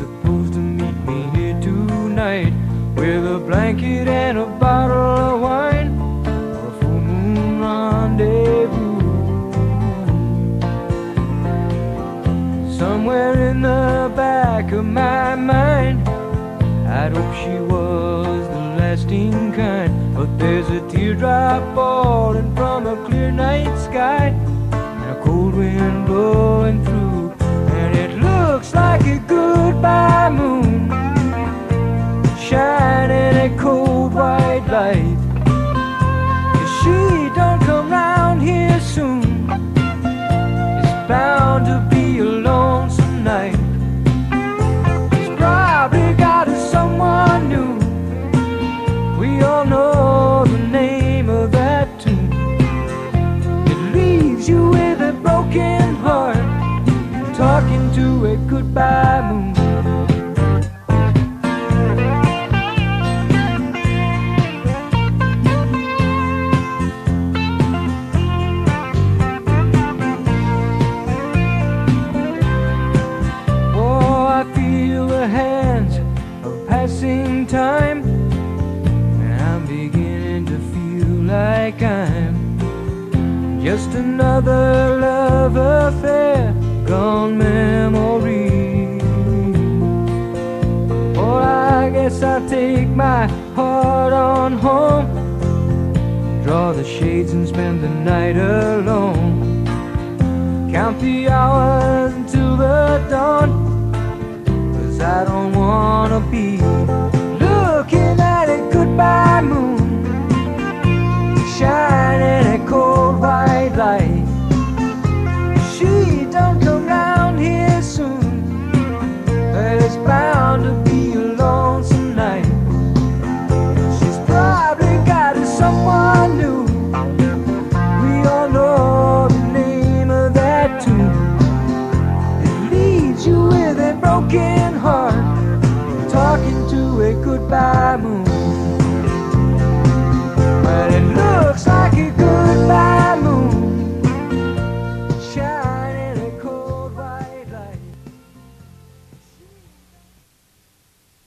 supposed to meet me here tonight with a blanket and a bottle of wine for a full moon rendezvous. Somewhere in the back of my mind, I'd hope she was the lasting kind, but there's a teardrop falling from a clear night sky and a cold wind blowing through, and it looks like a goodbye moon shining a cold white light. If she don't come round here soon, it's bound to be a lonesome night. She's probably got someone new. We all know the name of that tune. It leaves you with a broken heart, talking to a goodbye moon. Passing time, and I'm beginning to feel like I'm just another love affair gone memory. Well, I guess I'll take my heart on home, draw the shades and spend the night alone, count the hours until the dawn. I don't wanna be looking at a goodbye moon.